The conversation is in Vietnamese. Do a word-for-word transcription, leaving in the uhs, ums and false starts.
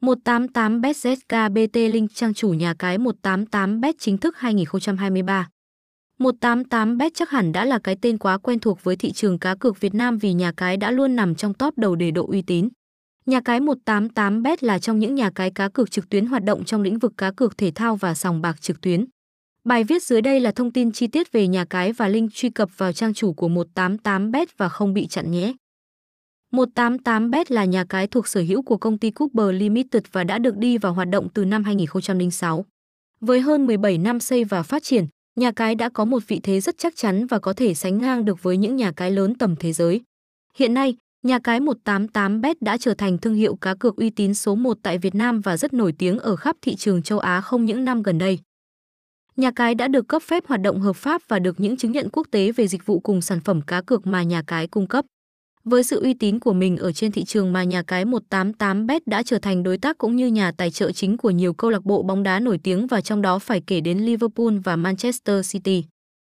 một tám tám bet zet ca bê tê Link trang chủ nhà cái một tám tám bet chính thức hai nghìn không trăm hai mươi ba. một tám tám bet chắc hẳn đã là cái tên quá quen thuộc với thị trường cá cược Việt Nam vì nhà cái đã luôn nằm trong top đầu đề độ uy tín. Nhà cái một tám tám bet là trong những nhà cái cá cược trực tuyến hoạt động trong lĩnh vực cá cược thể thao và sòng bạc trực tuyến. Bài viết dưới đây là thông tin chi tiết về nhà cái và link truy cập vào trang chủ của một tám tám bet và không bị chặn nhé. một tám tám bet là nhà cái thuộc sở hữu của công ty Cooper Limited và đã được đi vào hoạt động từ năm hai nghìn không trăm lẻ sáu. Với hơn mười bảy năm xây và phát triển, nhà cái đã có một vị thế rất chắc chắn và có thể sánh ngang được với những nhà cái lớn tầm thế giới. Hiện nay, nhà cái một tám tám bet đã trở thành thương hiệu cá cược uy tín số một tại Việt Nam và rất nổi tiếng ở khắp thị trường châu Á không những năm gần đây. Nhà cái đã được cấp phép hoạt động hợp pháp và được những chứng nhận quốc tế về dịch vụ cùng sản phẩm cá cược mà nhà cái cung cấp. Với sự uy tín của mình ở trên thị trường mà nhà cái một tám tám bet đã trở thành đối tác cũng như nhà tài trợ chính của nhiều câu lạc bộ bóng đá nổi tiếng và trong đó phải kể đến Liverpool và Manchester City.